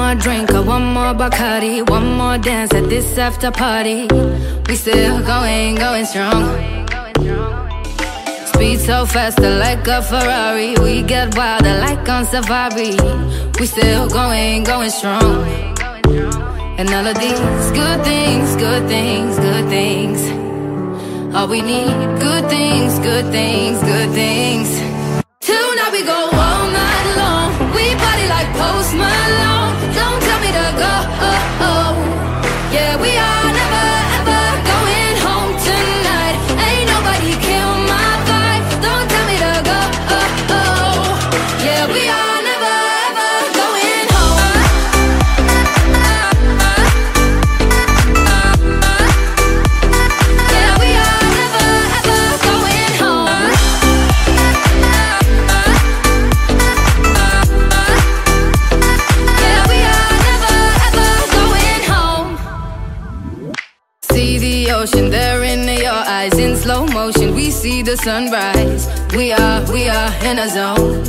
more drink, one more Bacardi, one more dance at this after party. We still going strong. Speed so faster like a Ferrari. We get wilder like on safari. We still going strong. And all of these good things, good things, good things. All we need, good things, good things, good things. Tonight we go all night long. We party like Post Malone. Don't tell me to go. Yeah, we are never ever going home tonight. Ain't nobody kill my vibe. Don't tell me to go. Yeah, we are never ever going home. Yeah, we are never ever going home. Yeah, we are never ever going home. See the ocean there in your eyes in slow motion. We see the sunrise. We are in a zone.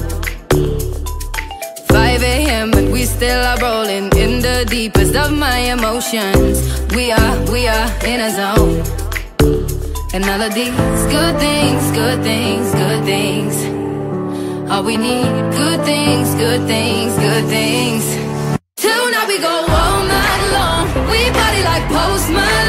5 a.m. and we still are rolling in the deepest of my emotions. We are in a zone. And all of these good things, good things, good things. All we need, good things, good things, good things. Tonight we go all night long. We party like Post Malone.